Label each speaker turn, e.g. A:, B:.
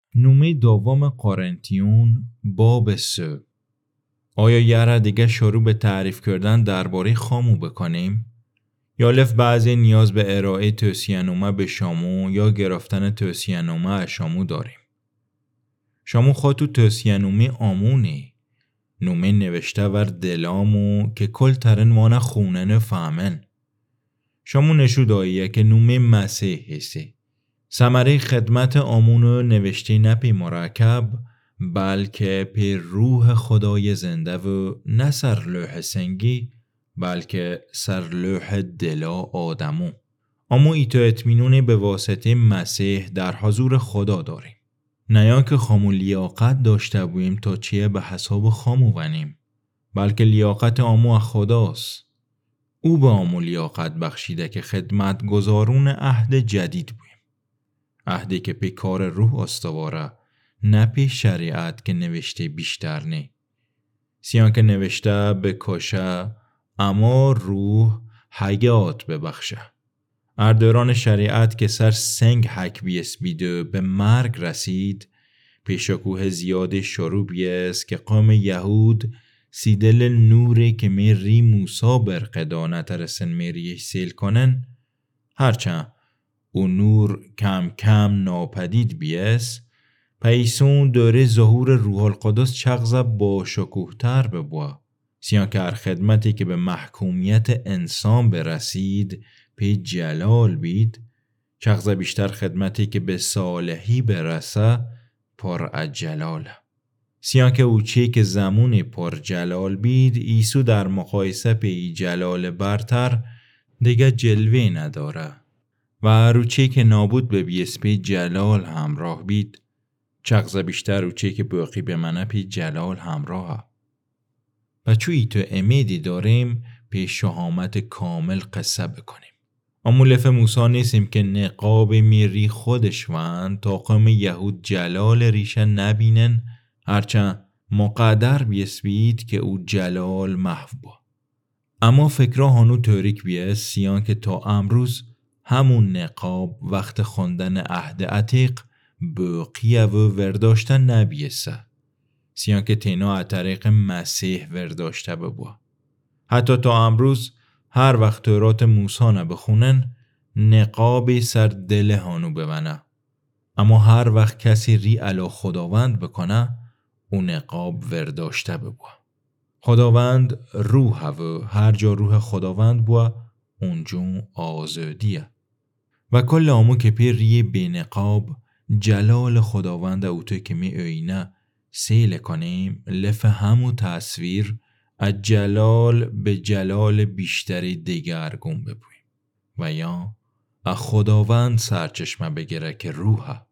A: نومه دوم قرنتیون باب 3. آیا یه را دیگه شروع به تعریف کردن درباره خامو بکنیم؟ یا لف بعضی نیاز به ارائه توصیه‌نامه به شامو یا گرفتن توصیه‌نامه از شامو داریم؟ شامو خود تو توصیه‌نامه آمونه. نومه نوشته ور دلامو که کل ترن وانه خونن فهمن. شامو نشو داییه که نومه مسیح هسته. ثمره خدمت آمونو نوشته نه پی مرکب بلکه پی روح خدای زنده و نه سر لوح سنگی بلکه سر لوح دلا آدمو. اما ایتو اطمینون به واسطه مسیح در حضور خدا داریم. نیان که خامو لیاقت داشته بویم تا چیه به حساب خامو ونیم بلکه لیاقت آمو خداست. او به آمو لیاقت بخشیده که خدمت گزارون عهد جدید بویم. عهدی که پی کار روح استواره نه پی شریعت که نوشته بیشتر نه. سیان که نوشته بکشه اما روح حیات ببخشه. اردوران شریعت که سر سنگ حک بیس بیده به مرگ رسید پیشکوه زیاد شروع بیس که قوم یهود سیدل نوری که میری موسا برقدانت رسن میریش سیل کنن هرچند او نور کم کم ناپدید بیس پیسون داره ظهور روح القدس چغزه با شکوه تر ببوا. سیان که هر خدمتی که به محکومیت انسان برسید پی جلال بید چغزه بیشتر خدمتی که به صالحی برسه پر جلاله. سیان که اوچی که زمون پر جلال بید ایسو در مقایسه پی جلال برتر دیگه جلوه نداره و روچی که نابود به بیسپی جلال همراه بید چغزه بیشتر روچی که باقی به منه پی جلال همراه. بچو ایتو امیدی داریم پی شهامت کامل قصه بکنیم. اما لف موسی نیستیم که نقاب میری خودش وند تا قوم یهود جلال ریشه نبینن هرچند مقدر بیسبید که او جلال محو با. اما فکرها هنو توریک بیه سیان که تا امروز همون نقاب وقت خوندن عهد عتیق باقیه و ورداشتن نبیسه. سیان که تینا از طریق مسیح ورداشته ببوا. حتی تا امروز هر وقت تورات موسی نبخونن نقابی سر دل هانو ببنه. اما هر وقت کسی ری علا خداوند بکنه اون نقاب ورداشته ببوا. خداوند روح و هر جا روح خداوند بوا اونجون آزادیه. و کل آمو که پی ری بینقاب جلال خداوند اوتو که می اوینه سیل کنیم لف همو تصویر از جلال به جلال بیشتری دگرگون ببویم و یا از خداوند سرچشمه بگیره که روحه.